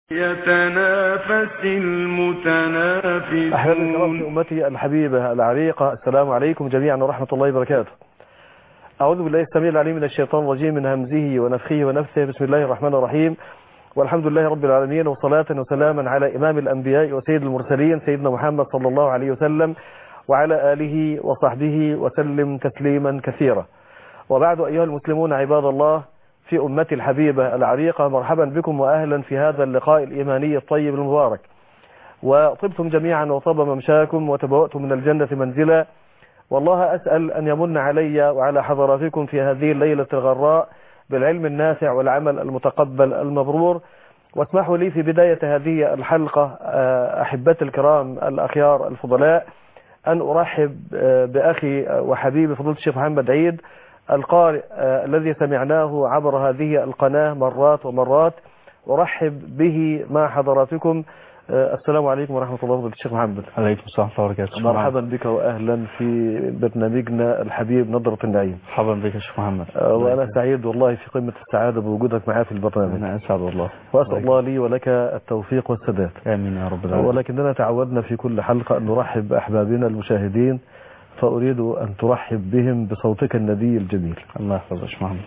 يتنافس المتنافسون. أحبابي الكرام في أمتي الحبيبة العريقة، السلام عليكم جميعا ورحمة الله وبركاته. أعوذ بالله السميع العليم من الشيطان الرجيم، من همزه ونفخه ونفثه. بسم الله الرحمن الرحيم، والحمد لله رب العالمين، وصلاة وسلاما على إمام الأنبياء وسيد المرسلين سيدنا محمد صلى الله عليه وسلم وعلى آله وصحبه وسلم تسليما كثيرا. وبعد، أيها المسلمون عباد الله في أمتي الحبيبة العريقة، مرحبا بكم وأهلا في هذا اللقاء الإيماني الطيب المبارك. وطبتم جميعا وطاب ممشاكم وتبوأتم من الجنة منزلا. والله أسأل أن يمن علي وعلى حضراتكم في هذه الليلة الغراء بالعلم النافع والعمل المتقبل المبرور. واسمحوا لي في بداية هذه الحلقة أحبتي الكرام الأخيار الفضلاء أن أرحب بأخي وحبيبي فضيلة الشيخ محمد عيد القارئ الذي سمعناه عبر هذه القناة مرات ومرات. أرحب به مع حضراتكم. السلام عليكم ورحمة الله وبركاته الشيخ محمد. عليكم السلام ورحمة الله وبركاته. مرحبا بك وأهلا في برنامجنا الحبيب نظرة النعيم. مرحبا بك يا شيخ محمد. وأنا سعيد والله في قمة السعادة بوجودك معي في البرنامج. أنا أسعد والله، وأسأل الله لي ولك التوفيق والسداد. آمين يا رب العالمين. ولكننا تعودنا في كل حلقة أن نرحب بأحبابنا المشاهدين، فأريد أن ترحب بهم بصوتك النبي الجميل. الله يحفظك يا شيخ محمد.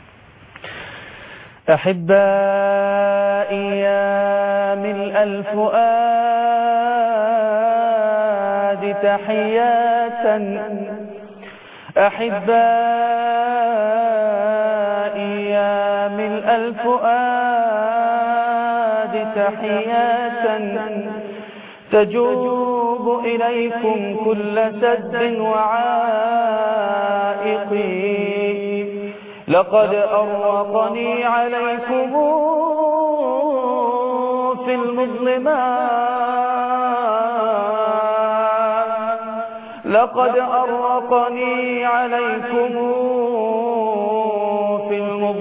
أحبائي يا ملء الفؤاد تحية، أحبائي يا ملء الفؤاد تحية، تجوب إليكم كل سد وعائق. لقد أرقني عليكم في المظلمات، لقد أرقني عليكم في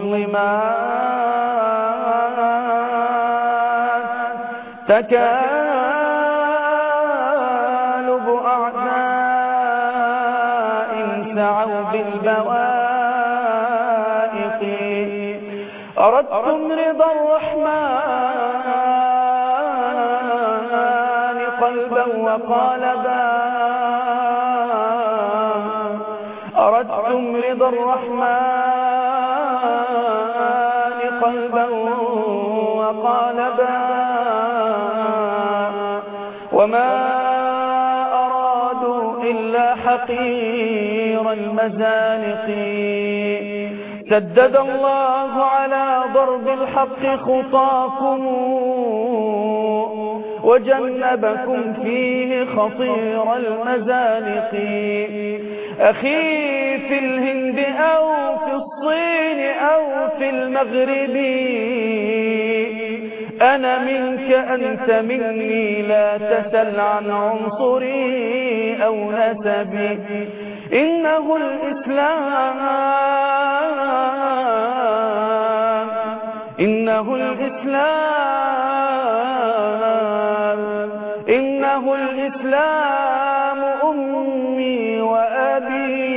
المظلمات، تكالب أعداء سعوا بالبوائق. أردتم رضا الرحمن قلبا وقالبا، أردتم رضا الرحمن قلبا وقالبا، وما أرادوا إلا حقير المزانق. سدد الله على ضرب الحق خطاكم، وجنبكم فيه خطير المزالق. أخي في الهند أو في الصين أو في المغرب، أنا منك أنت مني، لا تسل عن عنصري أو نسبي. إنه الإسلام، إنه الإسلام، إنه الإسلام أمي وأبي.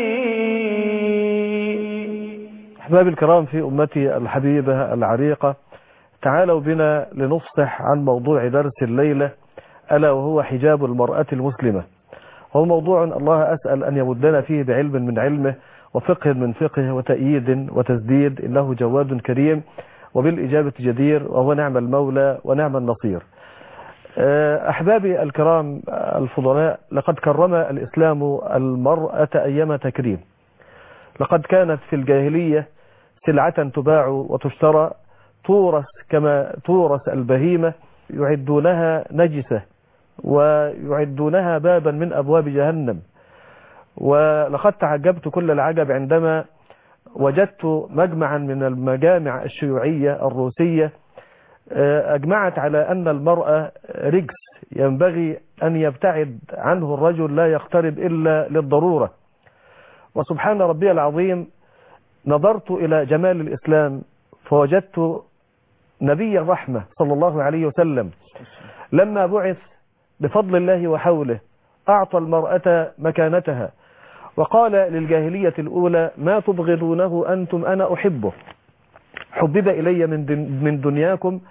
أحبابي الكرام في أمتي الحبيبة العريقة، تعالوا بنا لنفصح عن موضوع درس الليلة، ألا وهو حجاب المرأة المسلمة. هو موضوع الله أسأل أن يمدنا فيه بعلم من علمه وفقه من فقه وتأييد وتسديد، إنه جواد كريم وبالإجابة جدير، وهو نعم المولى ونعم النصير. أحبابي الكرام الفضلاء، لقد كرم الإسلام المرأة أيام تكريم. لقد كانت في الجاهلية سلعة تباع وتشترى، تورث كما تورث البهيمة، يعدونها نجسة ويعدونها بابا من أبواب جهنم. ولقد تعجبت كل العجب عندما وجدت مجمعا من المجامع الشيوعية الروسية أجمعت على أن المرأة رجس ينبغي أن يبتعد عنه الرجل، لا يقترب إلا للضرورة. وسبحان ربي العظيم، نظرت إلى جمال الإسلام فوجدت نبي الرحمة صلى الله عليه وسلم لما بعث بفضل الله وحوله أعطى المرأة مكانتها، وقال للجاهلية الأولى: ما تبغضونه أنتم أنا أحبه، حبب إلي من دنياكم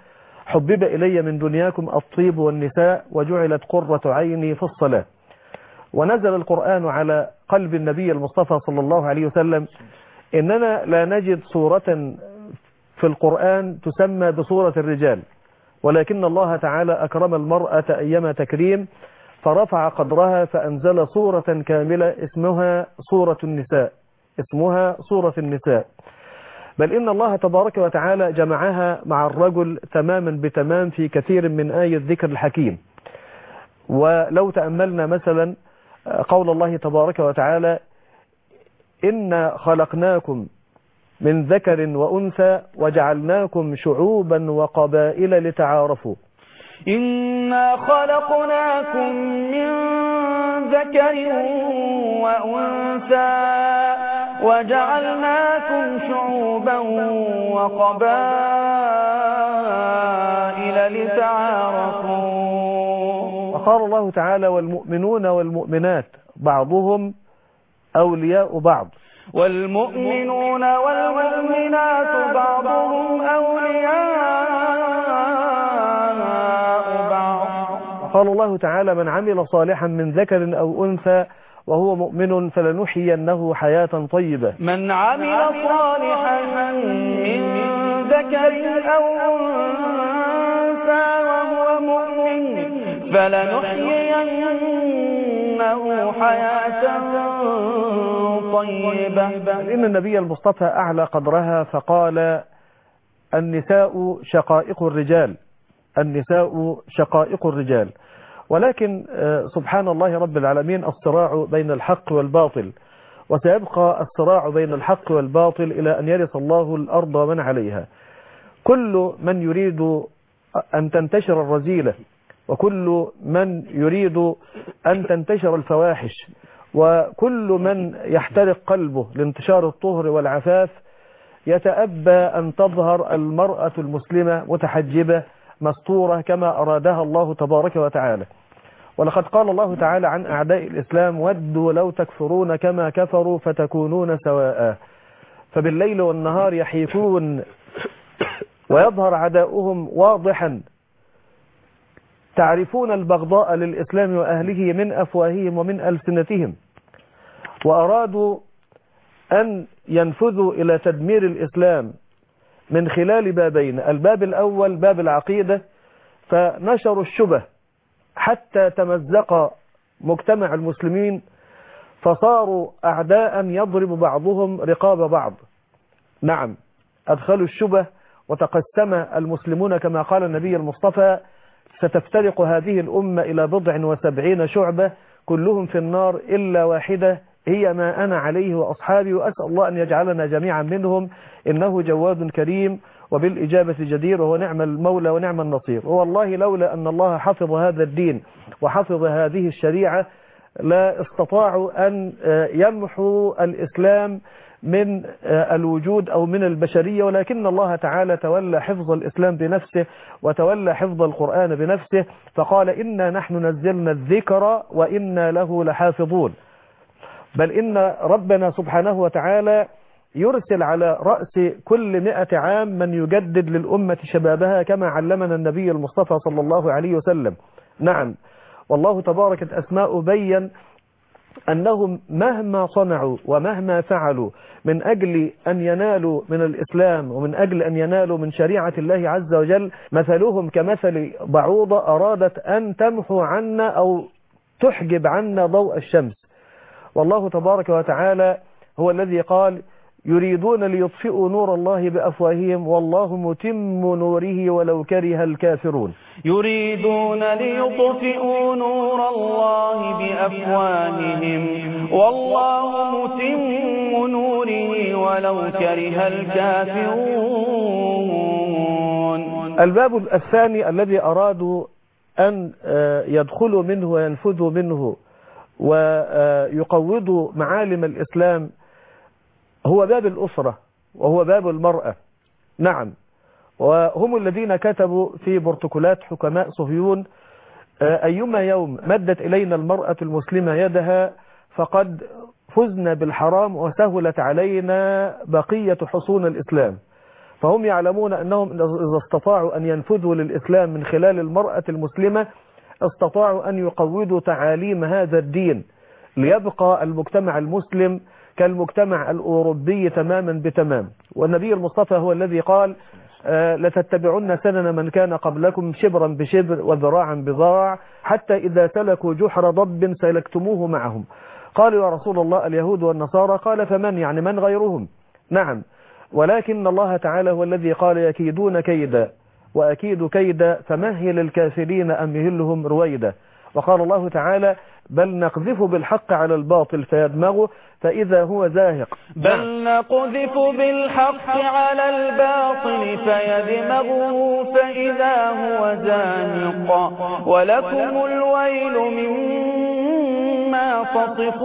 حبب إلي من دنياكم الطيب والنساء وجعلت قرة عيني في الصلاة. ونزل القرآن على قلب النبي المصطفى صلى الله عليه وسلم. إننا لا نجد صورة في القرآن تسمى بصورة الرجال، ولكن الله تعالى أكرم المرأة أيما تكريم فرفع قدرها فأنزل صورة كاملة اسمها صورة النساء، اسمها صورة النساء. بل إن الله تبارك وتعالى جمعها مع الرجل تماما بتمام في كثير من آية ذكر الحكيم. ولو تأملنا مثلا قول الله تبارك وتعالى إنا خلقناكم من ذكر وأنثى وجعلناكم شعوبا وقبائل لتعارفوا. إنا خلقناكم من ذكر وأنثى وجعلناكم شعوبا وقبائل لتعارفوا. وقال الله تعالى والمؤمنون والمؤمنات بعضهم أولياء بعض. والمؤمنون والمؤمنات بعضهم أولياء بعض. قال الله تعالى من عمل صالحا من ذكر أو أنثى وهو مؤمن فلنحيينه حياة طيبة. من عمل صالحا من ذكر أو أنثى وهو مؤمن فلنحيينه حياة طيبة. إن النبي المصطفى أعلى قدرها فقال النساء شقائق الرجال، النساء شقائق الرجال. ولكن سبحان الله رب العالمين الصراع بين الحق والباطل، وسيبقى الصراع بين الحق والباطل إلى أن يرث الله الأرض ومن عليها. كل من يريد أن تنتشر الرذيلة، وكل من يريد أن تنتشر الفواحش، وكل من يحترق قلبه لانتشار الطهر والعفاف يتأبى أن تظهر المرأة المسلمة متحجبة مستورة كما أرادها الله تبارك وتعالى. ولقد قال الله تعالى عن أعداء الإسلام ودوا لو تكفرون كما كفروا فتكونون سواء. فبالليل والنهار يحيفون ويظهر عداؤهم واضحا، تعرفون البغضاء للإسلام وأهله من أفواههم ومن ألسنتهم، وأرادوا أن ينفذوا إلى تدمير الإسلام من خلال بابين. الباب الأول باب العقيدة، فنشروا الشبه حتى تمزق مجتمع المسلمين، فصاروا أعداء يضرب بعضهم رقاب بعض. نعم، أدخلوا الشبه وتقسم المسلمون كما قال النبي المصطفى ستفترق هذه الأمة إلى 70 شعبة كلهم في النار إلا واحدة هي ما أنا عليه وأصحابي، وأسأل الله أن يجعلنا جميعا منهم، إنه جواد كريم وبالإجابة جدير وهو نعم المولى ونعم النصير. والله لولا أن الله حفظ هذا الدين وحفظ هذه الشريعة لا استطاعوا أن يمحوا الإسلام من الوجود أو من البشرية، ولكن الله تعالى تولى حفظ الإسلام بنفسه وتولى حفظ القرآن بنفسه، فقال إنا نحن نزلنا الذكر وإنا له لحافظون. بل إن ربنا سبحانه وتعالى يرسل على رأس كل 100 عام من يجدد للأمة شبابها كما علمنا النبي المصطفى صلى الله عليه وسلم. نعم، والله تبارك أسماء بين أنهم مهما صنعوا ومهما فعلوا من أجل أن ينالوا من الإسلام ومن أجل أن ينالوا من شريعة الله عز وجل مثلهم كمثل بعوضة أرادت أن تمحو عنا أو تحجب عنا ضوء الشمس. والله تبارك وتعالى هو الذي قال يريدون ليطفئوا نور الله بأفواههم والله متم نوره ولو كره الكافرون. يريدون ليطفئوا نور الله بأفواههم والله متم نوره ولو كره الكافرون. الباب الثاني الذي أرادوا أن يدخلوا منه وينفذوا منه ويقوضوا معالم الإسلام هو باب الأسرة وهو باب المرأة. نعم، وهم الذين كتبوا في بروتوكولات حكماء صهيون أيما يوم مدت إلينا المرأة المسلمة يدها فقد فزنا بالحرام وسهلت علينا بقية حصون الإسلام. فهم يعلمون أنهم إذا استطاعوا أن ينفذوا للإسلام من خلال المرأة المسلمة استطاعوا أن يقوضوا تعاليم هذا الدين ليبقى المجتمع المسلم كالمجتمع الأوروبي تماما بتمام. والنبي المصطفى هو الذي قال لتتبعن سنن من كان قبلكم شبرا بشبر وذراعا بذراع حتى إذا سلكوا جحر ضب سلكتموه معهم. قالوا يا رسول الله اليهود والنصارى؟ قال فمن؟ يعني من غيرهم؟ نعم، ولكن الله تعالى هو الذي قال يكيدون كيدا وأكيد كيدا فمهل الكافرين أمهلهم رويدا. وقال الله تعالى بل نقذف بالحق على الباطل فيدمغه فإذا هو زاهق. بل نقذف بالحق على الباطل فيدمغه فإذا هو زاهق ولكم الويل مما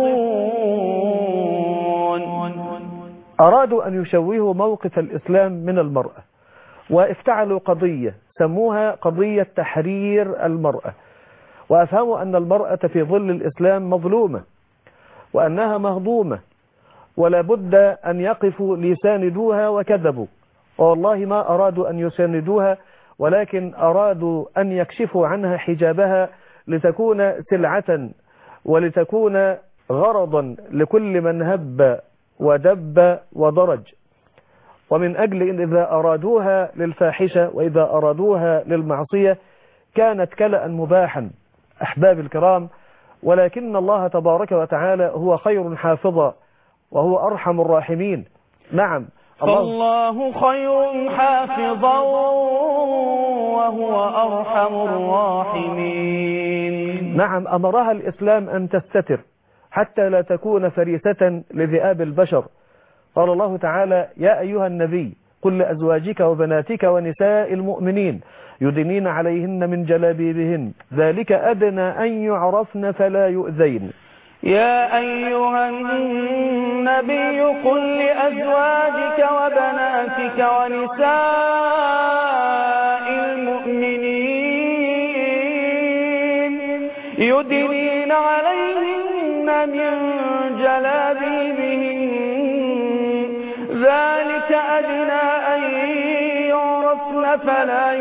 تصفون. أرادوا أن يشوهوا موقف الإسلام من المرأة وافتعلوا قضية سموها قضية تحرير المرأة، وأفهموا أن المرأة في ظل الإسلام مظلومة وأنها مهضومة ولا بد أن يقفوا ليساندوها، وكذبوا. والله ما أرادوا أن يساندوها ولكن أرادوا أن يكشفوا عنها حجابها لتكون سلعة ولتكون غرضا لكل من هب ودب ودرج. ومن أجل إن إذا أرادوها للفاحشة وإذا أرادوها للمعصية كانت كلأ مباحا. أحباب الكرام، ولكن الله تبارك وتعالى هو خير حافظا وهو أرحم الراحمين. نعم، فالله خير حافظا وهو أرحم الراحمين. نعم، أمرها الإسلام أن تستتر حتى لا تكون فريسة لذئاب البشر. قال الله تعالى يا أيها النبي قل لأزواجك وبناتك ونساء المؤمنين يدنين عليهن من جلابيبهن ذلك أدنى أن يعرفن فلا يؤذين. يا أيها النبي قل لأزواجك وبناتك ونساء المؤمنين يدنين عليهن من جلابيبهن ذلك أدنى أن يعرفن فلا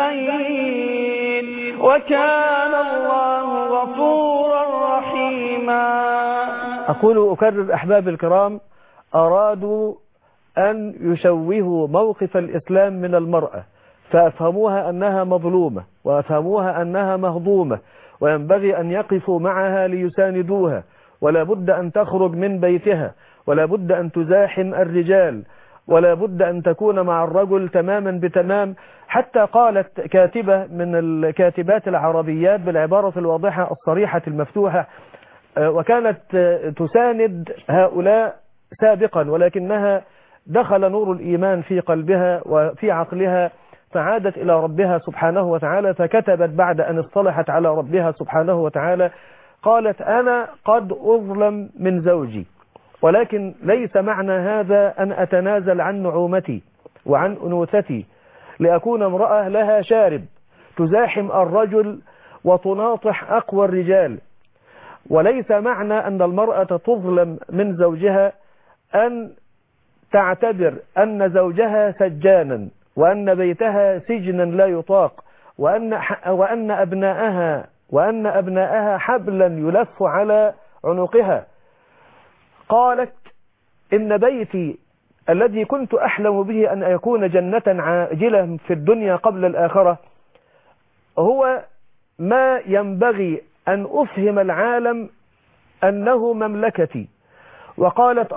يؤذين وكان الله غفورا رحيما. أقول أكرر أحباب الكرام، أرادوا أن يشوهوا موقف الإسلام من المرأة فأفهموها أنها مظلومة وأفهموها أنها مهضومة وينبغي أن يقفوا معها ليساندوها ولا بد أن تخرج من بيتها ولا بد أن تزاحم الرجال ولا بد أن تكون مع الرجل تماما بتمام. حتى قالت كاتبة من الكاتبات العربيات بالعبارة الواضحة الصريحة المفتوحة وكانت تساند هؤلاء سابقا ولكنها دخل نور الإيمان في قلبها وفي عقلها فعادت إلى ربها سبحانه وتعالى فكتبت بعد أن اصطلحت على ربها سبحانه وتعالى قالت أنا قد أظلم من زوجي ولكن ليس معنى هذا أن أتنازل عن نعومتي وعن أنوثتي لأكون امرأة لها شارب تزاحم الرجل وتناطح أقوى الرجال. وليس معنى أن المرأة تظلم من زوجها أن تعتبر أن زوجها سجانا وأن بيتها سجنا لا يطاق وأن أبناءها حبلا يلف على عنقها. قالت إن بيتي الذي كنت أحلم به أن يكون جنة عاجلة في الدنيا قبل الآخرة هو ما ينبغي أن أفهم العالم أنه مملكتي. وقالت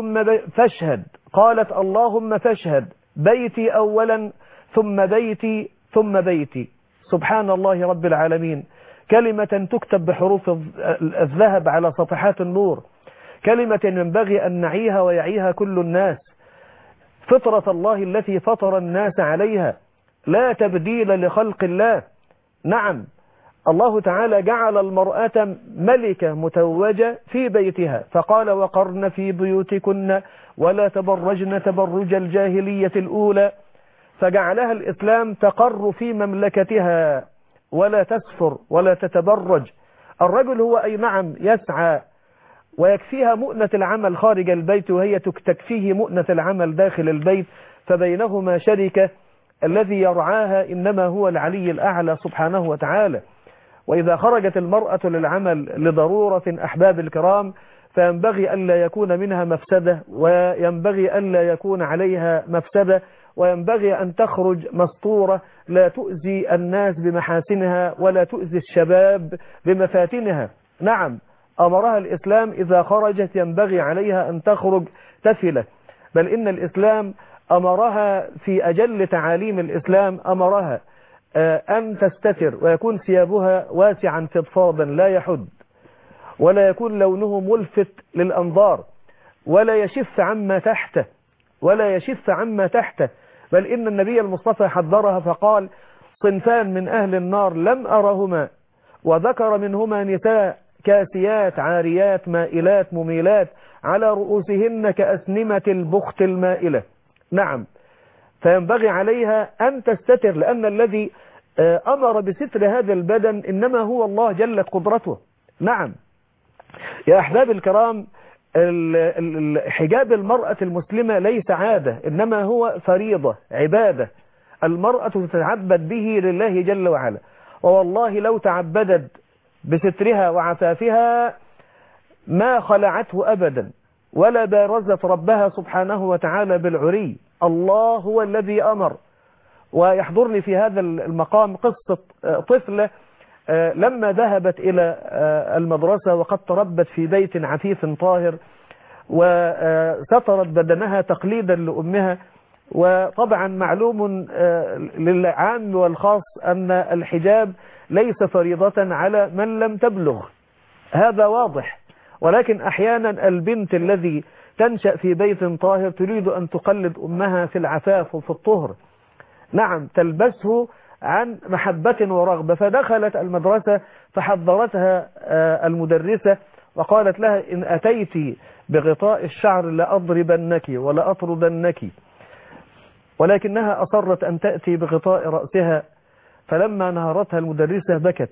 اللهم فاشهد بيتي أولا ثم بيتي ثم بيتي. سبحان الله رب العالمين، كلمة تكتب بحروف الذهب على صفحات النور، كلمة ينبغي أن نعيها ويعيها كل الناس، فطرة الله التي فطر الناس عليها لا تبديل لخلق الله. نعم، الله تعالى جعل المرأة ملكة متوجة في بيتها فقال وقرن في بيوتكن ولا تبرجن تبرج الجاهلية الأولى، فجعلها الإسلام تقر في مملكتها ولا تسفر ولا تتبرج. الرجل هو أي نعم يسعى ويكفيها مؤنة العمل خارج البيت وهي تكفيه مؤنة العمل داخل البيت، فبينهما شركة، الذي يرعاها إنما هو العلي الأعلى سبحانه وتعالى. وإذا خرجت المرأة للعمل لضرورة أحباب الكرام فينبغي ألا يكون منها مفسدة، وينبغي ألا يكون عليها مفسدة، وينبغي أن تخرج مستورة لا تؤذي الناس بمحاسنها ولا تؤذي الشباب بمفاتنها. نعم، أمرها الإسلام إذا خرجت ينبغي عليها أن تخرج تفلة، بل إن الإسلام أمرها في أجل تعاليم الإسلام أمرها أن تستتر ويكون ثيابها واسعا فضفاضا لا يحد، ولا يكون لونه ملفت للأنظار، ولا يشف عما تحته، بل إن النبي المصطفى حذرها فقال: صنفان من أهل النار لم أرهما، وذكر منهما نساء كاسيات عاريات مائلات مميلات على رؤوسهن كأسنمة البخت المائلة. نعم، فينبغي عليها أن تستتر، لأن الذي أمر بستر هذا البدن إنما هو الله جلت قدرته. نعم يا أحباب الكرام، حجاب المرأة المسلمة ليس عادة، إنما هو فريضة عبادة المرأة تتعبد به لله جل وعلا. ووالله لو تعبدت بسترها وعفافها ما خلعته أبدا ولا بارزت ربها سبحانه وتعالى بالعري. الله هو الذي أمر. ويحضرني في هذا المقام قصة طفلة لما ذهبت إلى المدرسة وقد تربت في بيت عفيف طاهر وسترت بدنها تقليدا لأمها. وطبعا معلوم للعام والخاص أن الحجاب ليس فريضة على من لم تبلغ، هذا واضح. ولكن أحيانا البنت الذي تنشأ في بيت طاهر تريد أن تقلد أمها في العفاف وفي الطهر، نعم، تلبسه عن محبة ورغبة. فدخلت المدرسة فحذرتها المدرسة وقالت لها: إن أتيت بغطاء الشعر لأضربنك ولأطردنك. ولكنها أصرت أن تأتي بغطاء رأسها، فلما نهرتها المدرسة بكت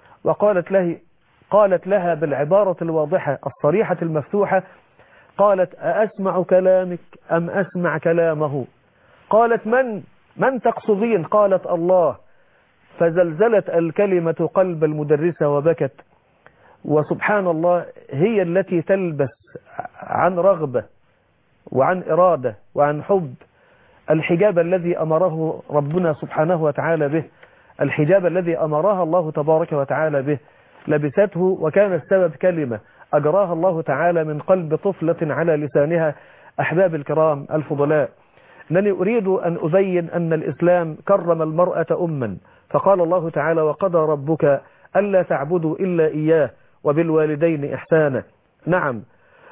قالت لها بالعبارة الواضحة الصريحة المفتوحة، قالت: أأسمع كلامك أم أسمع كلامه؟ قالت: من تقصدين؟ قالت: الله. فزلزلت الكلمة قلب المدرسة وبكت. وسبحان الله، هي التي تلبس عن رغبة وعن إرادة وعن حب الحجاب الذي أمره ربنا سبحانه وتعالى به، الحجاب الذي أمرها الله تبارك وتعالى به، لبسته وكان السبب كلمة أجراها الله تعالى من قلب طفلة على لسانها. أحباب الكرام الفضلاء، أنني أريد أن أبين أن الإسلام كرم المرأة أما، فقال الله تعالى: وقضى ربك ألا تعبدوا إلا إياه وبالوالدين إحسانا. نعم،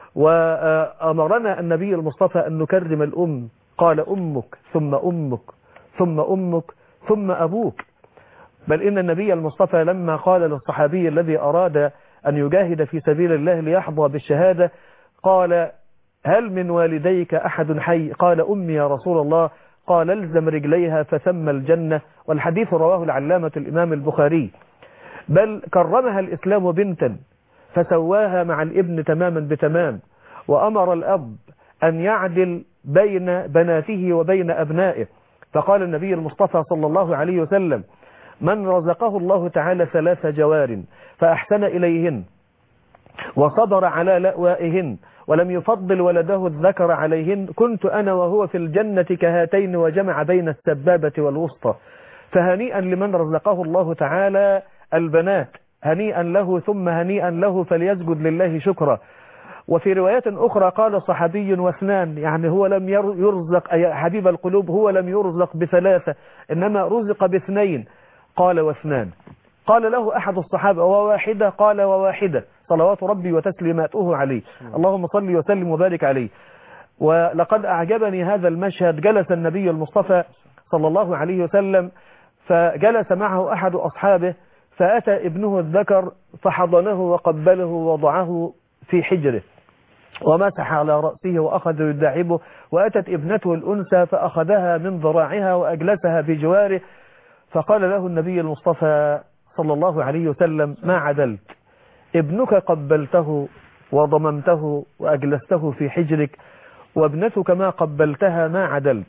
وأمرنا النبي المصطفى أن نكرم الأم، قال: أمك ثم أمك ثم أمك ثم أبوك. بل إن النبي المصطفى لما قال للصحابي الذي أراد أن يجاهد في سبيل الله ليحظى بالشهادة قال: هل من والديك أحد حي؟ قال: أمي يا رسول الله. قال: الزم رجليها فثم الجنة. والحديث رواه العلامة الإمام البخاري. بل كرمها الإسلام بنتا فسواها مع الابن تماما بتمام، وأمر الأب أن يعدل بين بناته وبين أبنائه. فقال النبي المصطفى صلى الله عليه وسلم: من رزقه الله تعالى 3 جوار فأحسن إليهن وصبر على لأوائهن ولم يفضل ولده الذكر عليهن كنت أنا وهو في الجنة كهاتين، وجمع بين السبابة والوسطى. فهنيئا لمن رزقه الله تعالى البنات، هنيئا له ثم هنيئا له، فليسجد لله شكرا. وفي روايات أخرى قال صحابي: واثنان، يعني هو لم يرزق يا حبيب القلوب، هو لم يرزق ب3 إنما رزق ب2. قال: واثنان. قال له أحد الصحابة: وواحدة؟ قال: وواحدة، صلوات ربي وتسليماته عليه، اللهم صل وسلم وبارك عليه. ولقد أعجبني هذا المشهد. جلس النبي المصطفى صلى الله عليه وسلم فجلس معه أحد أصحابه، فأتى ابنه الذكر فحضنه وقبله ووضعه في حجره ومسح على رأسه وأخذ يداعبه، وأتت ابنته الأنثى فأخذها من ذراعها وأجلسها في جواره. فقال له النبي المصطفى صلى الله عليه وسلم: ما عدلت، ابنك قبلته وضممته وأجلسته في حجرك، وابنتك ما قبلتها ما عدلت.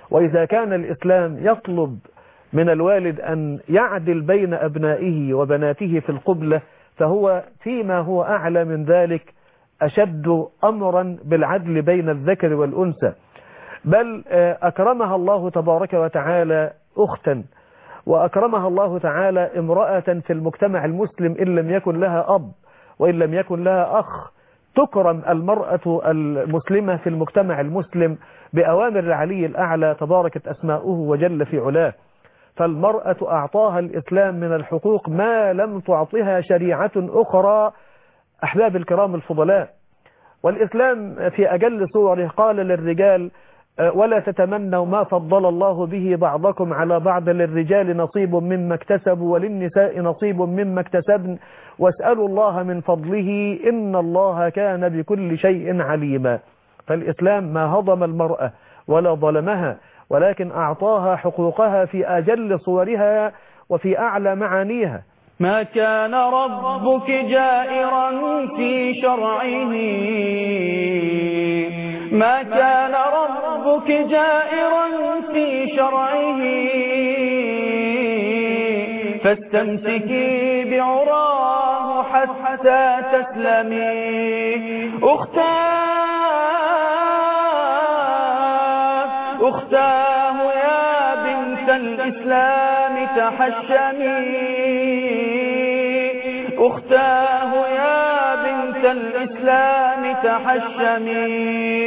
وإذا كان الإسلام يطلب من الوالد أن يعدل بين أبنائه وبناته في القبلة، فهو فيما هو أعلى من ذلك أشد أمرا بالعدل بين الذكر والأنثى. بل أكرمها الله تبارك وتعالى أختا، وأكرمها الله تعالى امرأة في المجتمع المسلم إن لم يكن لها أب وإن لم يكن لها أخ. تكرم المرأة المسلمة في المجتمع المسلم بأوامر العلي الأعلى تباركت أسماؤه وجل في علاه. فالمرأة أعطاها الإسلام من الحقوق ما لم تعطها شريعة أخرى أحباب الكرام الفضلاء. والإسلام في أجل صوره قال للرجال ولا تتمنوا ما فضل الله به بعضكم على بعض، للرجال نصيب مما اكتسبوا وللنساء نصيب مما اكتسبن واسألوا الله من فضله إن الله كان بكل شيء عليما. فالإسلام ما هضم المرأة ولا ظلمها، ولكن أعطاها حقوقها في أجل صورها وفي أعلى معانيها. ما كان ربك جائرا في شرعه، ما كان ربك جائرا في شرعه، فاستمسكي بعراه حتى تسلمي. أختاه يا بنت الإسلام تحشمي، أختاه يا بنت الإسلام تحشمي.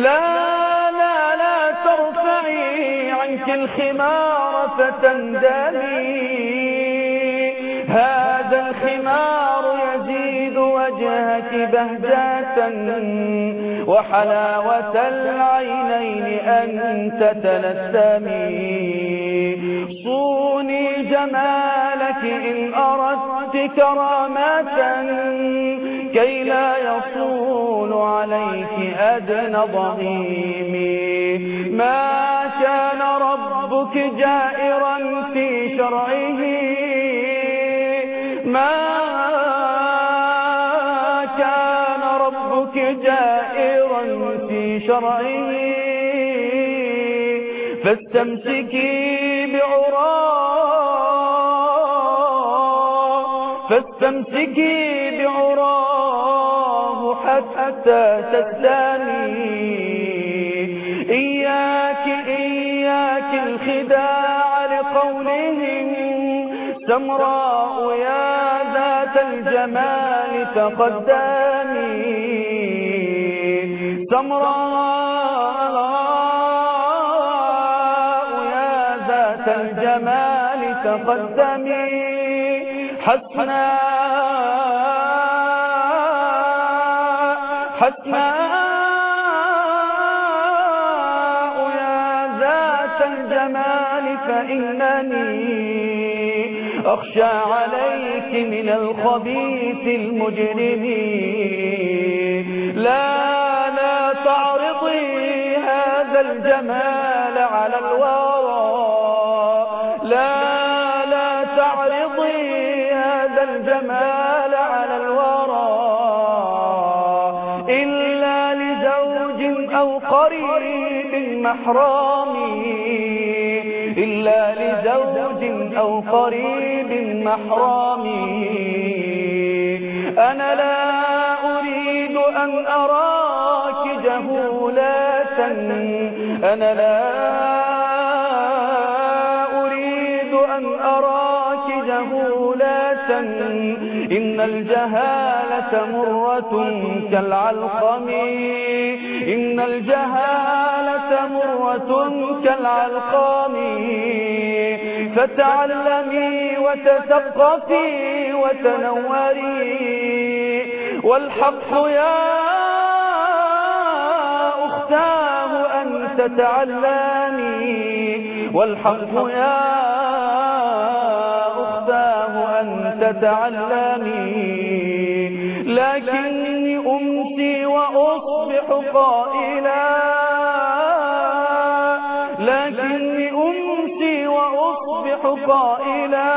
لا ترفعي عنك الخمار فتندمي، هذا الخمار يزيد وجهك بهجة وحلاوة العينين أن تتلثمي. صوني جمالك إن أردت كرامة كي لا يصول عليك أدنى ضغيم. ما كان ربك جائرا في شرعه، ما كان ربك جائرا في شرعه، فاستمسكي بعراه حتى تسلمي. إياك الخداع لقولهم، سمراء يا ذات الجمال تقدمي، سمراء يا ذات الجمال تقدمي. حسناء يا ذات الجمال فإنني أخشى عليك من الخبيث المجرمين. لا تعرضي هذا الجمال على الورى، لا تعرضي هذا الجمال على الورى إلا لزوج أو قريب محرمي، إلا لزوج أو قريب محرمي. أنا لا أريد أن أراك جهولة، أنا لا أريد أن أراك جهولة، إن الجهالة مرة كالعلقم، إن الجهالة مرة كالعلقم. فتعلمي وتثقفي وتنوري، والحق يا أختاه أن تتعلمي، والحق يا أختاه أن تتعلمي. لكني أمسي وأصبح قائلا، لكني أمسي وأصبح قائلا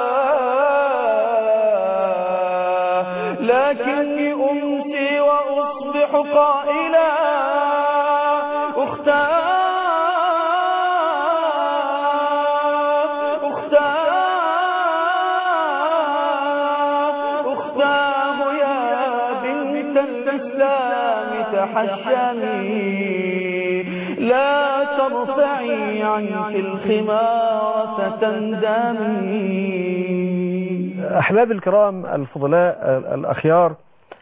لكني أمسي وأصبح قائلا أختاه يا بنت الإسلام تحشمي لا ترفعي عنك الخمار فتندمي. أحباب الكرام الفضلاء الأخيار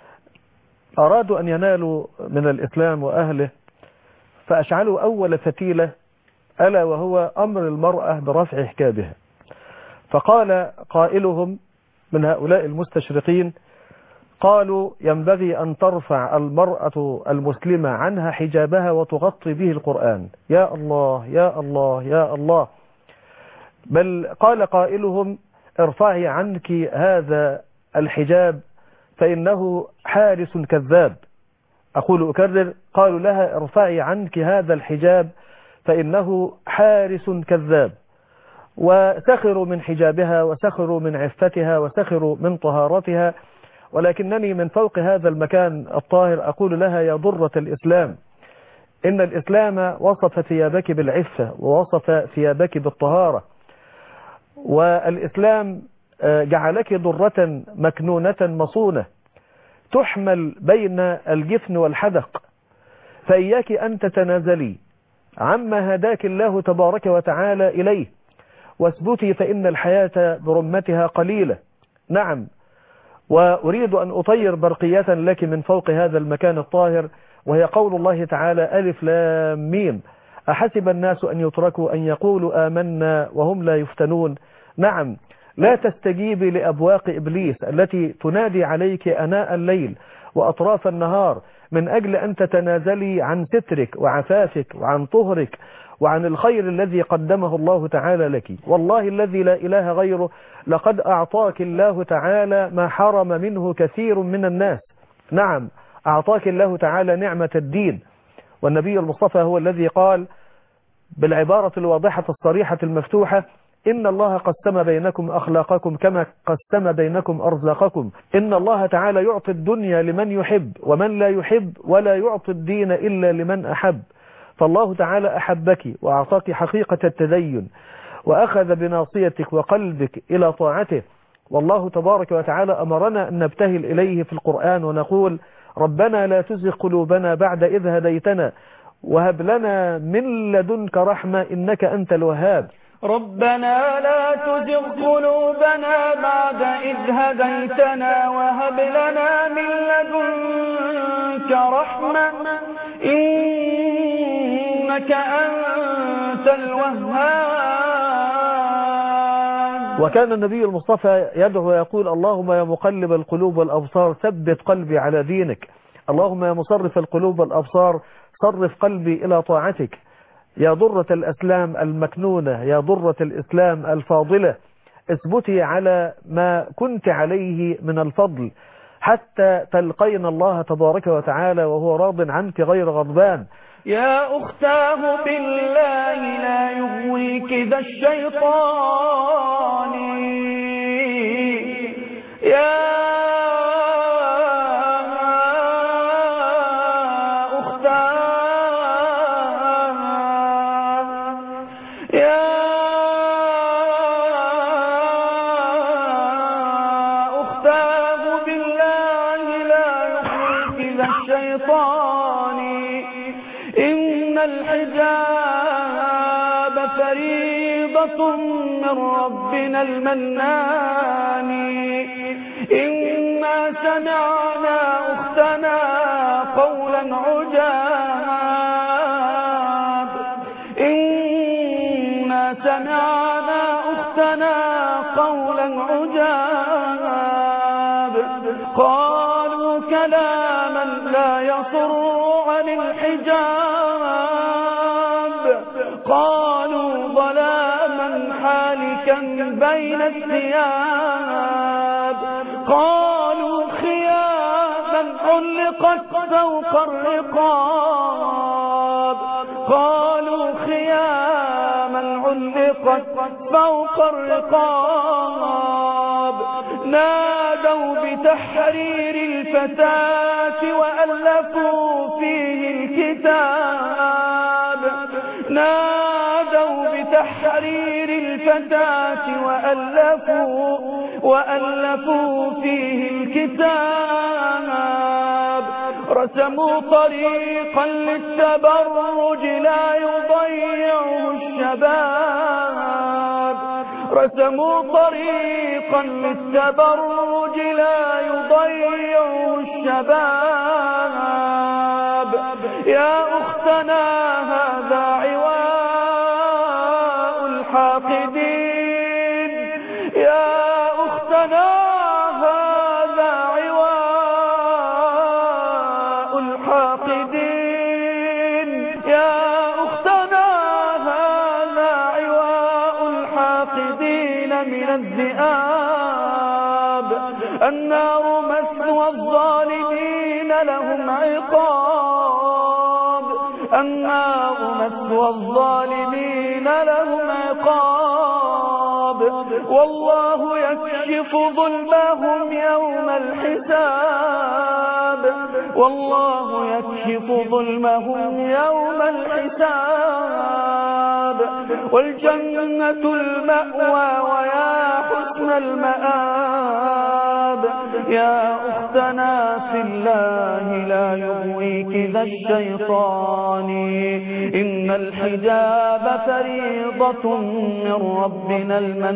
أرادوا أن ينالوا من الإسلام وأهله فأشعلوا أول فتيلة ألا وهو أمر المرأة برفع حجابها. فقال قائلهم من هؤلاء المستشرقين قالوا ينبغي أن ترفع المرأة المسلمة عنها حجابها وتغطي به القرآن. يا الله يا الله يا الله. بل قال قائلهم ارفعي عنك هذا الحجاب فإنه حارس كذاب. أقول أكرر، قالوا لها ارفعي عنك هذا الحجاب فإنه حارس كذاب. وسخروا من حجابها وسخروا من عفتها وسخروا من طهارتها. ولكنني من فوق هذا المكان الطاهر أقول لها يا ضرة الإسلام، إن الإسلام وصف ثيابك بالعفة ووصف ثيابك بالطهارة، والإسلام جعلك ضرة مكنونة مصونة تحمل بين الجفن والحدق. فإياك أن تتنازلي عما هداك الله تبارك وتعالى إليه واثبتي، فإن الحياة برمتها قليلة. نعم، وأريد أن أطير برقية لك من فوق هذا المكان الطاهر، وهي قول الله تعالى ألف لام ميم أحسب الناس أن يتركوا أن يقولوا آمنا وهم لا يفتنون. نعم، لا تستجيبي لأبواق إبليس التي تنادي عليك أناء الليل وأطراف النهار من أجل أن تتنازلي عن سترك وعفافك وعن طهرك وعن الخير الذي قدمه الله تعالى لك. والله الذي لا إله غيره لقد أعطاك الله تعالى ما حرم منه كثير من الناس. نعم، أعطاك الله تعالى نعمة الدين، والنبي المصطفى هو الذي قال بالعبارة الواضحة الصريحة المفتوحة إن الله قسم بينكم أخلاقكم كما قسم بينكم أرزاقكم. إن الله تعالى يعطي الدنيا لمن يحب ومن لا يحب، ولا يعطي الدين إلا لمن أحب. فالله تعالى أحبك وأعطاك حقيقة التدين وأخذ بناصيتك وقلبك إلى طاعته. والله تبارك وتعالى أمرنا أن نبتهل إليه في القرآن ونقول ربنا لا تزغ قلوبنا بعد إذ هديتنا وهب لنا من لدنك رحمة إنك أنت الوهاب. ربنا لا تزغ قلوبنا بعد إذ هديتنا وهب لنا من لدنك رحمة إنك أنت الوهاب. وكان النبي المصطفى يدعو ويقول اللهم يا مقلب القلوب والأبصار ثبت قلبي على دينك. اللهم يا مصرف القلوب والأبصار صرف قلبي إلى طاعتك. يا ضرة الإسلام المكنونة، يا ضرة الإسلام الفاضلة، اثبتي على ما كنت عليه من الفضل حتى تلقين الله تبارك وتعالى وهو راض عنك غير غضبان. يا أختاه بالله لا يغويك ذا الشيطان. يا الحجاب فريضة من ربنا المنان. إنا سمعنا أختنا قولا عجاب. إنا سمعنا أختنا قولا عجاب. قالوا كلاما لا يصر عن الحجاب. قالوا ظلاما حالكا بين الثياب. قالوا خيابا علقت فوق الرقاب. قالوا خياما علقت فوق الرقاب. نادوا بتحرير الفتاة وألفوا فيه الكتاب نادوا بتحرير الفتاة وألفوا فيه الكتاب رسموا طريقا للتبرج لا يضيعه الشباب رسموا طريقا للتبرج لا يضيعه الشباب يا أختنا هذا عواء الحاقدين يا أختنا هذا عواء الحاقدين يا أختنا هذا عواء الحاقدين من الذئاب النار مثوى الظالمين لهم عقاب النار مثوى الظالمين لهم عقاب والله يكشف ظلمهم يوم الحساب والله يكشف ظلمهم يوم الحساب والجنة المأوى ويا حسن المآب يا أختنا في الله لا يغويك ذا الشيطان إن الحجاب فريضة من ربنا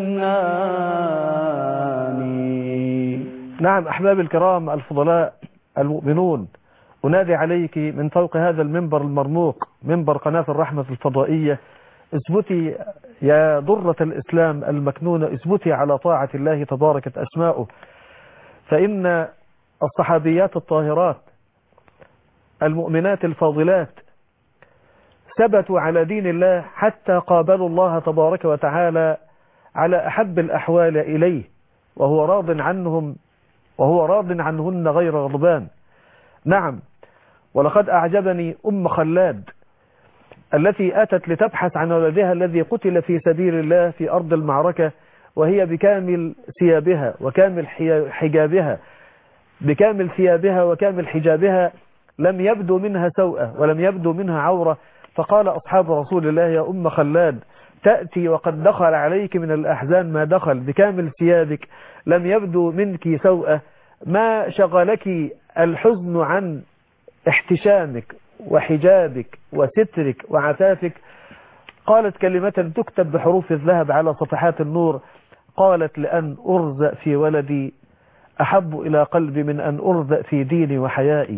المنان. نعم أحباب الكرام الفضلاء المؤمنون، أنادي عليك من فوق هذا المنبر المرموق، منبر قناة الرحمة الفضائية، اثبتي يا ضرة الإسلام المكنونة، اثبتي على طاعة الله تباركت أسماؤه، فإن الصحابيات الطاهرات المؤمنات الفاضلات ثبتوا على دين الله حتى قابلوا الله تبارك وتعالى على أحب الأحوال إليه، وهو راض عنهن غير غضبان. نعم، ولقد أعجبني أم خلاد التي أتت لتبحث عن ولدها الذي قتل في سبيل الله في أرض المعركة، وهي بكامل ثيابها وكامل حجابها، بكامل ثيابها وكامل حجابها، لم يبدو منها سوءة ولم يبدو منها عورة. فقال أصحاب رسول الله: يا أم خلاد، تأتي وقد دخل عليك من الأحزان ما دخل، بكامل ثيابك لم يبدو منك سوءة، ما شغلك الحزن عن احتشامك وحجابك وسترك وعفافك. قالت كلمة تكتب بحروف الذهب على صفحات النور، قالت: لأن أرزق في ولدي أحب إلى قلبي من أن أرزق في ديني وحيائي.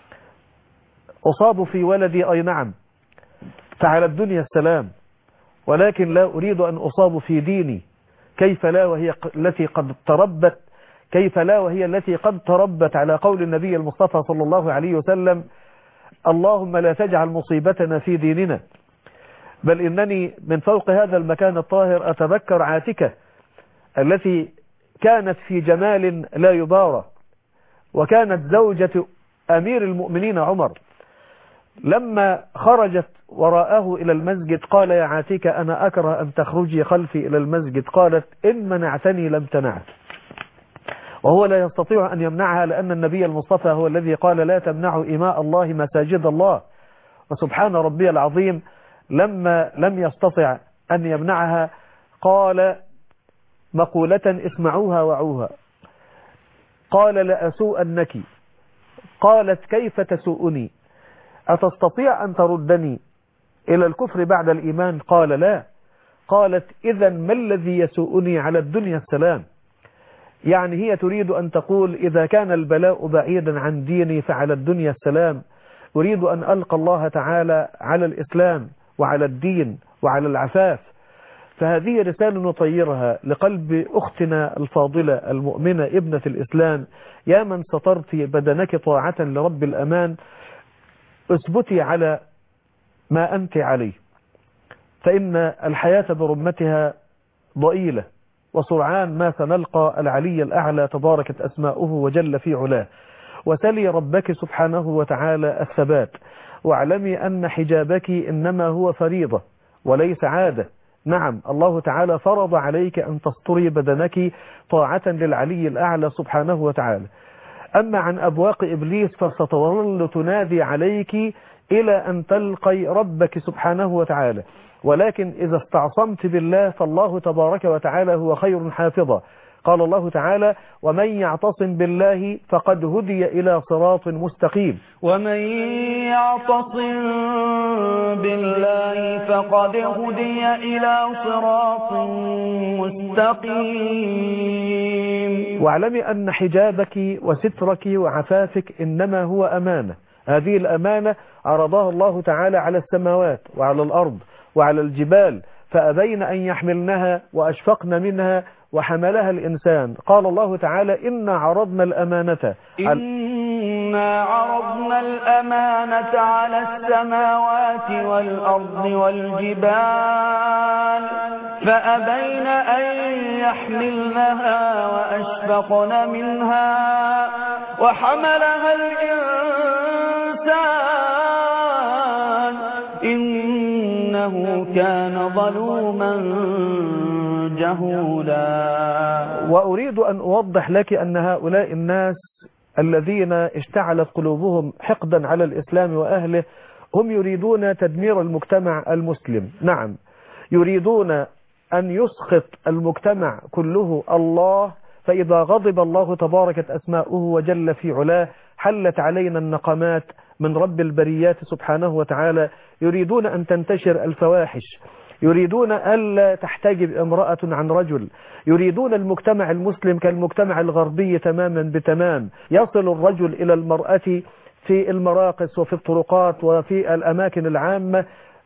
أصاب في ولدي أي نعم، فعلى الدنيا السلام، ولكن لا أريد أن أصاب في ديني. كيف لا وهي التي قد تربت، كيف لا وهي التي قد تربت على قول النبي المصطفى صلى الله عليه وسلم: اللهم لا تجعل مصيبتنا في ديننا. بل إنني من فوق هذا المكان الطاهر أتذكر عاتكة التي كانت في جمال لا يبارى، وكانت زوجة أمير المؤمنين عمر. لما خرجت وراءه إلى المسجد قال: يا عاتكة، أنا أكره أن تخرجي خلفي إلى المسجد. قالت: إن منعتني لم تنعت. وهو لا يستطيع أن يمنعها، لأن النبي المصطفى هو الذي قال: لا تمنعوا إماء الله مساجد الله. وسبحان ربي العظيم، لما لم يستطع أن يمنعها قال مقولة اسمعوها وعوها، قال: لأسوءنك. قالت: كيف تسوءني؟ أتستطيع أن تردني إلى الكفر بعد الإيمان؟ قال: لا. قالت: إذا ما الذي يسوءني على الدنيا السلام؟ يعني هي تريد أن تقول: إذا كان البلاء بعيدا عن ديني فعلى الدنيا السلام، أريد أن ألقى الله تعالى على الإسلام وعلى الدين وعلى العفاف. فهذه رسالة نطيرها لقلب أختنا الفاضلة المؤمنة ابنة الإسلام: يا من سطرت بدنك طاعة لرب الأمان، اثبتي على ما أنت عليه، فإن الحياة برمتها ضئيلة، وسرعان ما سنلقى العلي الأعلى تباركت أسماؤه وجل في علاه. وسلي ربك سبحانه وتعالى الثبات، واعلمي أن حجابك إنما هو فريضة وليس عادة، نعم الله تعالى فرض عليك أن تستري بدنك طاعة للعلي الأعلى سبحانه وتعالى. أما عن أبواق إبليس فستظل تنادي عليك إلى أن تلقي ربك سبحانه وتعالى، ولكن إذا استعصمت بالله فالله تبارك وتعالى هو خير حافظا. قال الله تعالى: ومن يعتصم بالله فقد هدي إلى صراط مستقيم. ومن يعتصم بالله فقد هدي إلى صراط مستقيم. واعلمي أن حجابك وسترك وعفافك إنما هو أمانة. هذه الأمانة عرضها الله تعالى على السماوات وعلى الأرض وعلى الجبال فأبين أن يحملنها وأشفقن منها وحملها الإنسان. قال الله تعالى: إنا عرضنا الأمانة على السماوات والأرض والجبال فأبين أن يحملنها وأشفقن منها وحملها الإنسان إنه كان ظلوما جهولا. وأريد أن أوضح لك أن هؤلاء الناس الذين اشتعلت قلوبهم حقدا على الإسلام وأهله هم يريدون تدمير المجتمع المسلم. نعم، يريدون أن يسخط المجتمع كله الله، فإذا غضب الله تباركت أسماؤه وجل في علاه حلت علينا النقمات من رب البريات سبحانه وتعالى. يريدون أن تنتشر الفواحش، يريدون ألا تحتجب امرأة عن رجل، يريدون المجتمع المسلم كالمجتمع الغربي تماما بتمام. يصل الرجل إلى المرأة في المراقص وفي الطرقات وفي الأماكن العامة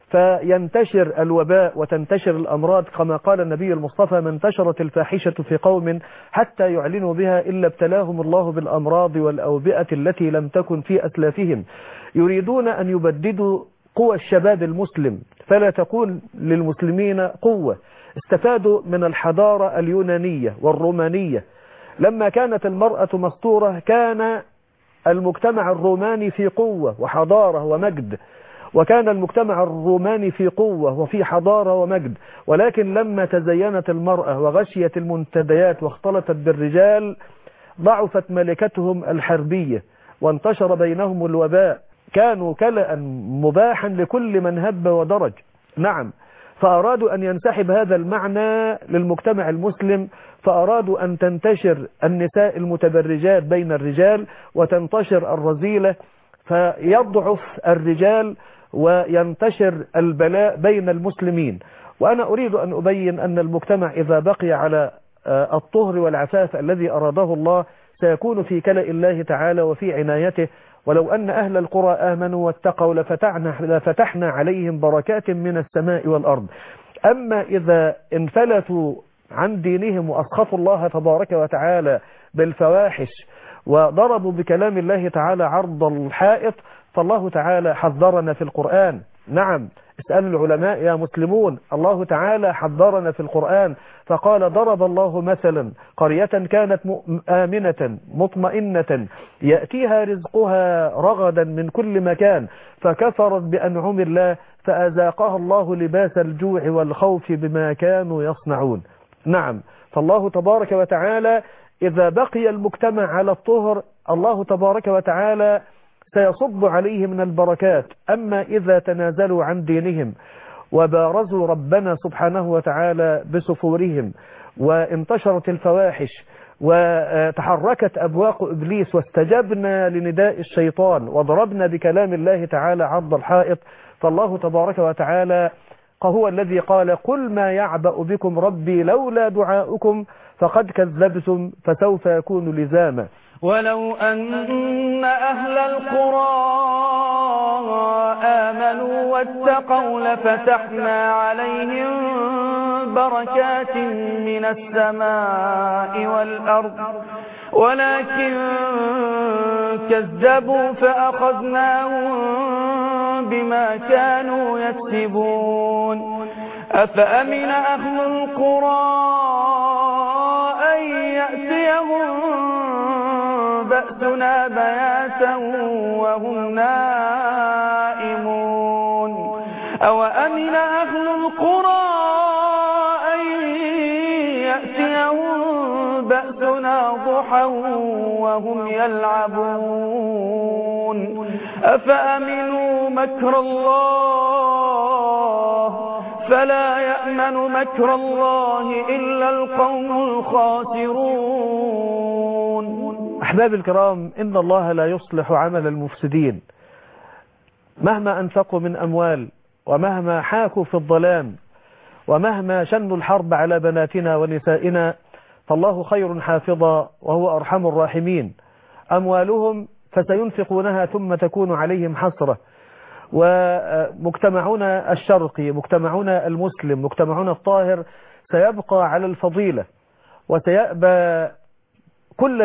فينتشر الوباء وتنتشر الأمراض، كما قال النبي المصطفى: من انتشرت الفاحشة في قوم حتى يعلنوا بها إلا ابتلاهم الله بالأمراض والأوبئة التي لم تكن في أسلافهم. يريدون أن يبددوا قوى الشباب المسلم فلا تكون للمسلمين قوة. استفادوا من الحضارة اليونانية والرومانية. لما كانت المرأة مستورة كان المجتمع الروماني في قوة وحضارة ومجد، وكان المجتمع الروماني في قوة وفي حضارة ومجد. ولكن لما تزينت المرأة وغشيت المنتديات واختلطت بالرجال ضعفت ملكتهم الحربية وانتشر بينهم الوباء. كانوا كلأ مباحا لكل من هب ودرج. نعم، فأرادوا أن ينسحب هذا المعنى للمجتمع المسلم، فأرادوا أن تنتشر النساء المتبرجات بين الرجال وتنتشر الرذيلة فيضعف الرجال وينتشر البلاء بين المسلمين. وأنا أريد أن أبين أن المجتمع إذا بقي على الطهر والعفاف الذي أراده الله سيكون في كلأ الله تعالى وفي عنايته. ولو أن أهل القرى آمنوا واتقوا لفتحنا عليهم بركات من السماء والأرض. أما إذا انفلتوا عن دينهم وأسخطوا الله تبارك وتعالى بالفواحش وضربوا بكلام الله تعالى عرض الحائط فالله تعالى حذرنا في القرآن. نعم، اسأل العلماء يا مسلمون، الله تعالى حذرنا في القرآن فقال: ضرب الله مثلا قرية كانت آمنة مطمئنة يأتيها رزقها رغدا من كل مكان فكفرت بأنعم الله فأذاقها الله لباس الجوع والخوف بما كانوا يصنعون. نعم، فالله تبارك وتعالى إذا بقي المجتمع على الطهر الله تبارك وتعالى سيصب عليه من البركات. أما إذا تنازلوا عن دينهم وبارزوا ربنا سبحانه وتعالى بسفورهم وانتشرت الفواحش وتحركت أبواق إبليس واستجبنا لنداء الشيطان وضربنا بكلام الله تعالى عرض الحائط فالله تبارك وتعالى هو الذي قال: قل ما يعبأ بكم ربي لولا دعاؤكم فقد كذبتم فسوف يكون لزاما. ولو أن أهل القرى آمنوا واتقوا لفتحنا عليهم بركات من السماء والأرض ولكن كذبوا فأخذناهم بما كانوا يكسبون. أفأمن أهل القرى أن يأتيهم بأسنا بياتا وهم نائمون. أوأمن أهل القرى بأسنا ضحى وهم يلعبون أفأمنوا مكر الله فلا يأمن مكر الله إلا القوم الخاسرون. أحباب الكرام، إن الله لا يصلح عمل المفسدين مهما أنفقوا من أموال، ومهما حاكوا في الظلام، ومهما شنوا الحرب على بناتنا ونسائنا، فالله خير حافظا وهو أرحم الراحمين. أموالهم فسينفقونها ثم تكون عليهم حسرة، ومجتمعنا الشرقي، مجتمعنا المسلم، مجتمعنا الطاهر سيبقى على الفضيلة، وسيأبى كل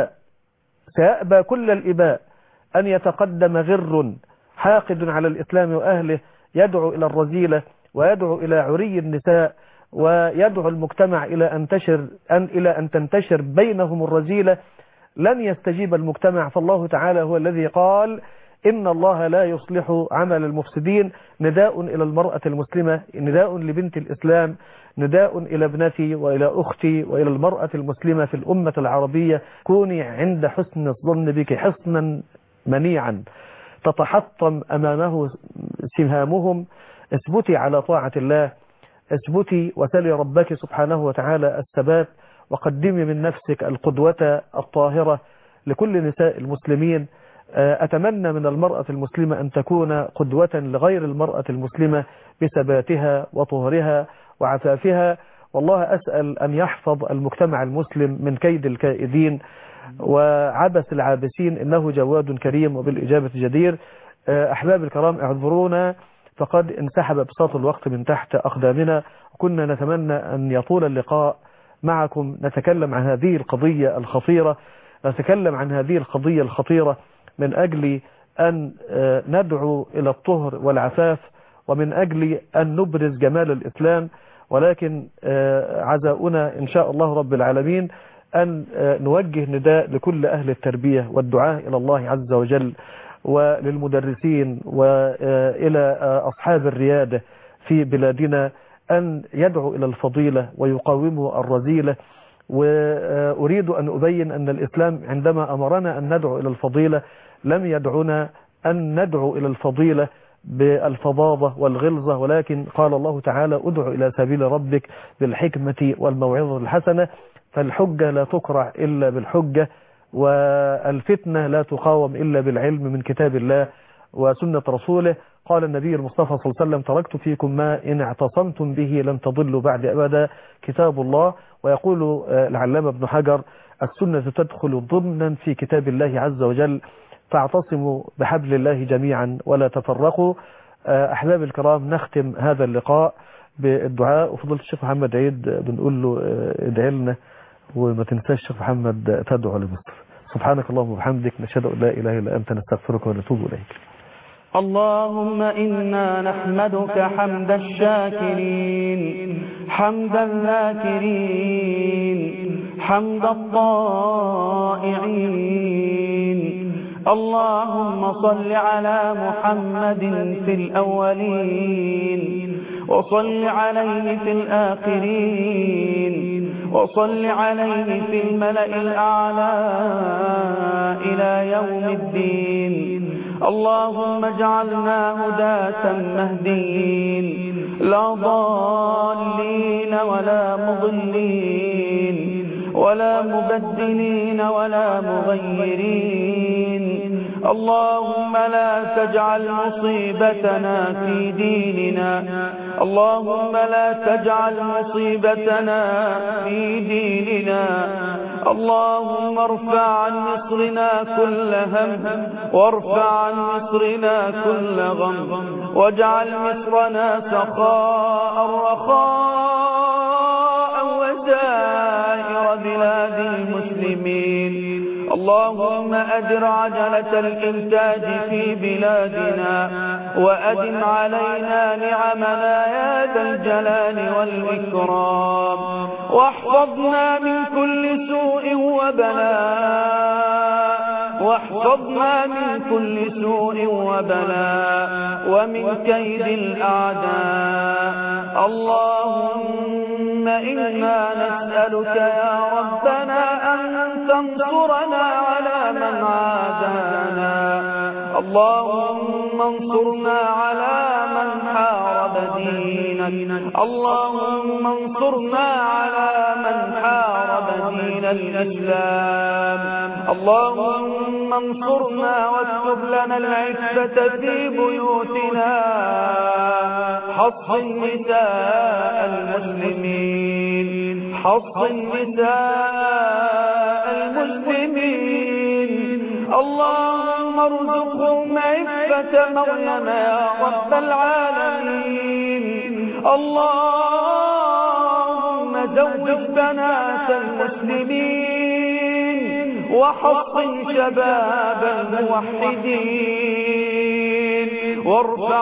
الإباء أن يتقدم غر حاقد على الإسلام وأهله يدعو إلى الرذيلة، ويدعو إلى عري النساء، ويدعو المجتمع إلى أن تنتشر بينهم الرذيلة. لن يستجيب المجتمع، فالله تعالى هو الذي قال إن الله لا يصلح عمل المفسدين. نداء إلى المرأة المسلمة، نداء لبنت الإسلام، نداء إلى ابنتي وإلى أختي وإلى المرأة المسلمة في الأمة العربية: كوني عند حسن الظن بك حصنا منيعا تتحطم أمامه سهامهم. اثبتي على طاعة الله، اثبتي وسلي ربك سبحانه وتعالى الثبات، وقدمي من نفسك القدوة الطاهرة لكل نساء المسلمين. أتمنى من المرأة المسلمة أن تكون قدوة لغير المرأة المسلمة بثباتها وطهرها وعفافها. والله أسأل أن يحفظ المجتمع المسلم من كيد الكائدين وعبث العابثين، إنه جواد كريم وبالإجابة جدير. أحباب الكرام، اعذرونا فقد انسحب بساط الوقت من تحت أقدامنا، وكنا نتمنى أن يطول اللقاء معكم نتكلم عن هذه القضية الخطيرة، من أجل أن ندعو إلى الطهر والعفاف، ومن أجل أن نبرز جمال الإسلام. ولكن عزاؤنا إن شاء الله رب العالمين أن نوجه نداء لكل أهل التربية والدعاء إلى الله عز وجل، وللمدرسين، وإلى أصحاب الريادة في بلادنا، أن يدعوا إلى الفضيلة ويقاوموا الرذيلة. وأريد أن أبين أن الإسلام عندما أمرنا أن ندعو إلى الفضيلة لم يدعونا أن ندعو إلى الفضيلة بالفظاظة والغلظة، ولكن قال الله تعالى: ادع إلى سبيل ربك بالحكمة والموعظة الحسنة. فالحجة لا تقرع إلا بالحجة، والفتنة لا تقاوم إلا بالعلم من كتاب الله وسنة رسوله. قال النبي المصطفى صلى الله عليه وسلم: تركت فيكم ما إن اعتصمتم به لن تضلوا بعد أبدا، كتاب الله. ويقول العلامة ابن حجر: السنة تدخل ضمنا في كتاب الله عز وجل، فاعتصموا بحبل الله جميعا ولا تفرقوا. أحباب الكرام، نختم هذا اللقاء بالدعاء، وفضلت الشيخ محمد عيد بنقول له ادعي لنا، وما تنساش الشيخ محمد تدعو لمصر. سبحانك اللهم وبحمدك، نشهد أن لا إله إلا أنت، نستغفرك ونتوب إليك. اللهم إنا نحمدك حمد الشاكرين، حمد الذاكرين، حمد الطائعين. اللهم صل على محمد في الأولين، وصل عليه في الآخرين، وصل عليه في الملأ الأعلى إلى يوم الدين. اللهم اجعلنا هداة مهديين، لا ضالين ولا مضلين ولا مبدلين ولا مغيرين. اللهم لا تجعل مصيبتنا في ديننا، اللهم لا تجعل مصيبتنا في ديننا. اللهم ارفع عن مصرنا كل هم، وارفع عن مصرنا كل غم، واجعل مصرنا سخاء رخاء وسائر بلاد المسلمين. اللهم أدر عجلة الإنتاج في بلادنا، وأدم علينا نعمنا يا ذا الجلال والإكرام، واحفظنا من كل سوء وبلاء، واحفظنا من كل سوء وبلاء ومن كيد الأعداء. اللهم إنا نسألك يا ربنا أن تنصرنا على من عادانا. اللهم انصرنا على من حارب دينك. اللهم انصرنا على من حارب دين الإسلام. اللهم انصرنا واكتب لنا العزة في بيوتنا. حصن نساء المسلمين. حصن نساء المسلمين. اللهم ارزقهم عفة مريم يا رب العالمين. اللهم زوج بنات المسلمين وحصن شباب الموحدين وارفع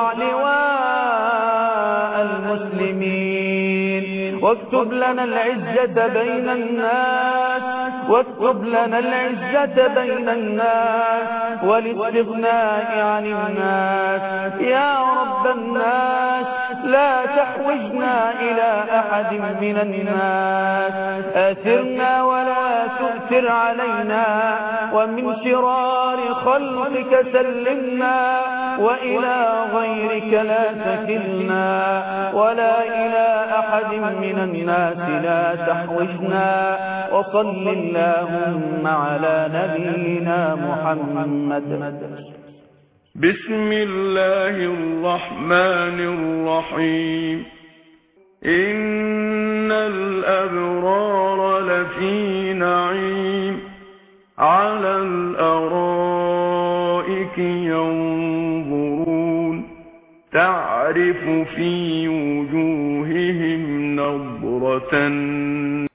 لواء المسلمين واكتب لنا العزة بين الناس. واكتب لنا العزة بين الناس والاستغناء عن الناس. يا رب الناس لا تحوجنا إلى أحد من الناس. آثرنا ولا تؤثر علينا ومن شرار خلقك سلمنا وإلى غيرك لا تكلنا ولا إلى أحد من الناس لا تحوجنا. وصل اللهم على نبينا محمد. بسم الله الرحمن الرحيم. إن الأبرار لفي نعيم على الأرائك ينظرون تعرف في وجوههم نضرة